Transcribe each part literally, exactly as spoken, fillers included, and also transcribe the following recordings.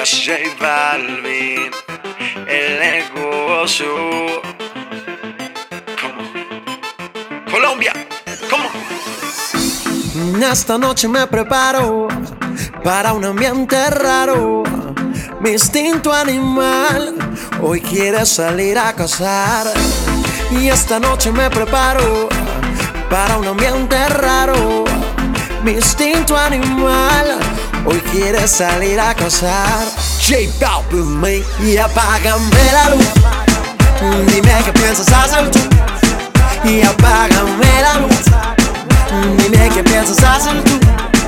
es J Balvin, el negocio. ¿Cómo? Colombia, ¿cómo? Esta noche me preparo para un ambiente raro. Mi instinto animal hoy quiere salir a cazar. Y esta noche me preparo para un ambiente raro. Mi instinto animal hoy quiere salir a cazar. J Balvin, me y apágame la luz. Dime qué piensas hacer tú. Y apágame la luz. Dime qué piensas hacer tú.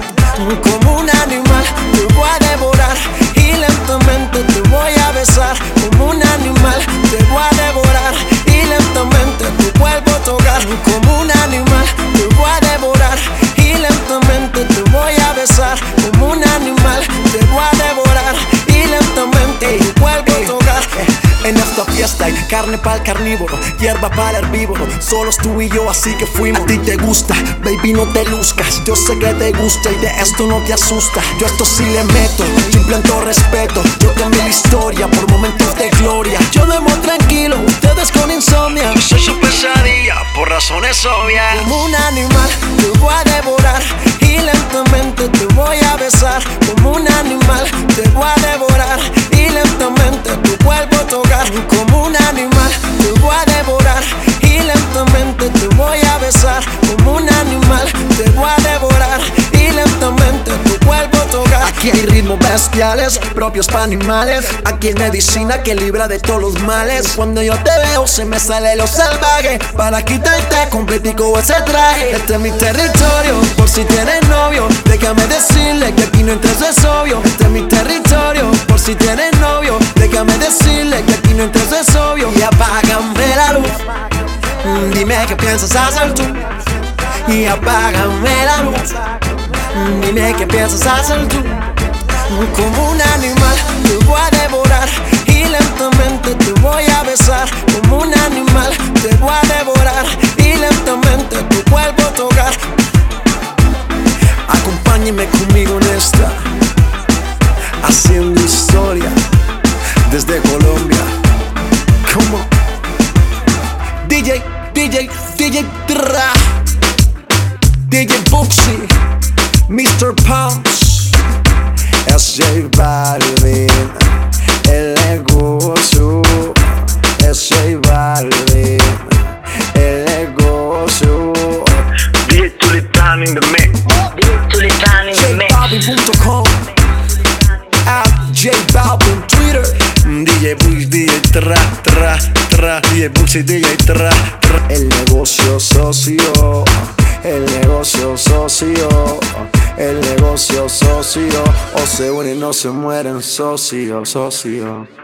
Como un animal te voy a devorar y lentamente te voy a besar. Como un animal te voy a devorar y lentamente tu cuerpo tocar. Como un animal te voy a devorar y lentamente te voy a besar. Como un animal te voy a devorar y lentamente tu cuerpo tocar. En esta fiesta hay carne para el carnívoro, hierba para el herbívoro. Solos tú y yo, así que fuimos. A ti te gusta, baby, no te luzcas. Yo sé que te gusta y de esto no te asusta. Yo esto sí le meto, yo implanto respeto. Yo cambio la historia por momentos de gloria. Yo duermo tranquilo, ustedes con insomnia. Yo soy su pesadilla por razones obvias. Como un animal te voy a devorar y lentamente te voy a besar. Como un animal te voy a devorar y lentamente tu cuerpo tocar. Como un animal te voy a devorar y lentamente te voy a besar. Como un animal te voy a devorar y lentamente tu cuerpo tocar. Aquí hay ritmos bestiales, propios para animales. Aquí hay medicina que libra de todos los males. Cuando yo te veo se me sale lo salvaje. Para quitarte completico ese traje. Este es mi territorio, por si tienes novio. Déjame decirle que aquí no entres, es obvio. Este es mi territorio, por si tienes novio. Déjame decirle que aquí no entres, es obvio. Y apágame la luz. Dime qué piensas hacer tú. Y apágame la luz. Dime qué piensas hacer tú. Como un animal te voy a devorar y lentamente te voy a besar. Como un animal te voy a devorar y lentamente tu cuerpo tocar. Acompáñeme conmigo en esta, haciendo historia desde Colombia. Como D J, D J, D J Tra, D J Buxi, mister Pounds, es J Balvin, el negocio. Es J Balvin, el negocio. D J Tulipan in the mix. D J Tulipan in the mix. J Balvin punto com, at J Balvin Twitter. D J Buxi, D J Tra, Tra, Tra. D J Buxi, D J Tra, Tra. El negocio socio, el negocio socio, el negocio socio. O se unen o se mueren, socio, socio.